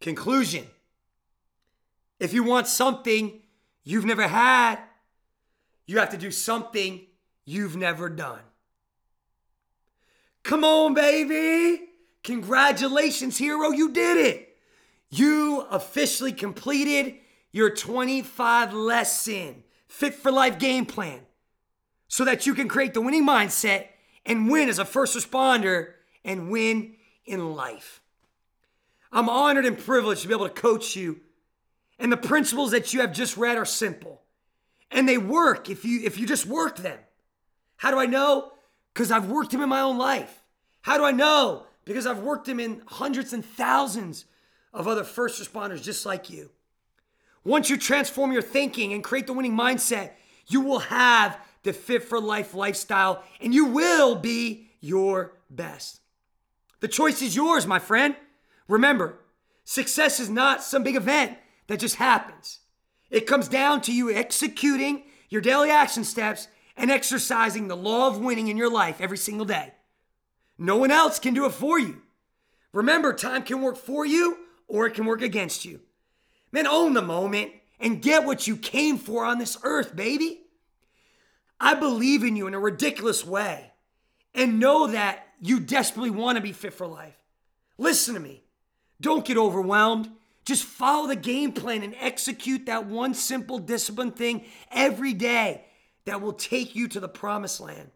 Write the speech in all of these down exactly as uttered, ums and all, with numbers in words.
Conclusion. If you want something you've never had, you have to do something you've never done. Come on, baby. Congratulations, hero. You did it. You officially completed your twenty-five lesson Fit for Life game plan so that you can create the winning mindset and win as a first responder and win in life. I'm honored and privileged to be able to coach you, and the principles that you have just read are simple, and they work if you if you just work them. How do I know? Because I've worked them in my own life. How do I know? Because I've worked them in hundreds and thousands of other first responders just like you. Once you transform your thinking and create the winning mindset, you will have the Fit for Life lifestyle, and you will be your best. The choice is yours, my friend. Remember, success is not some big event that just happens. It comes down to you executing your daily action steps and exercising the law of winning in your life every single day. No one else can do it for you. Remember, time can work for you or it can work against you. Man, own the moment and get what you came for on this earth, baby. I believe in you in a ridiculous way and know that you desperately want to be fit for life. Listen to me. Don't get overwhelmed. Just follow the game plan and execute that one simple discipline thing every day that will take you to the promised land.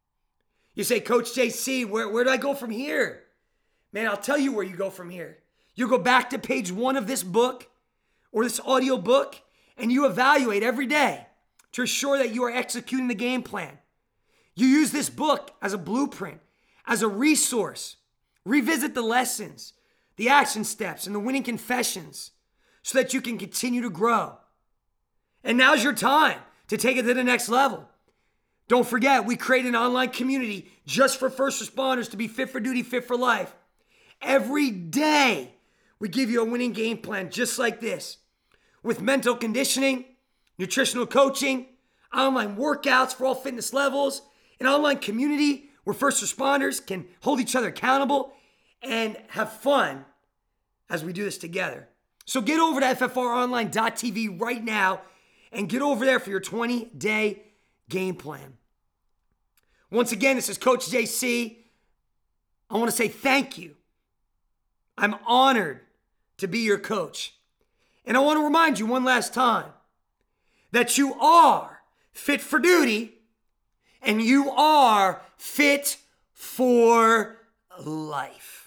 You say, Coach J C, where, where do I go from here? Man, I'll tell you where you go from here. You go back to page one of this book or this audio book, and you evaluate every day to ensure that you are executing the game plan. You use this book as a blueprint, as a resource. Revisit the lessons, the action steps, and the winning confessions so that you can continue to grow. And now's your time to take it to the next level. Don't forget, we create an online community just for first responders to be fit for duty, fit for life. Every day, we give you a winning game plan just like this, with mental conditioning, nutritional coaching, online workouts for all fitness levels, an online community where first responders can hold each other accountable and have fun as we do this together. So get over to F F R online dot T V right now and get over there for your twenty-day game plan. Once again, this is Coach J C. I want to say thank you. I'm honored to be your coach. And I want to remind you one last time that you are fit for duty and you are fit for life.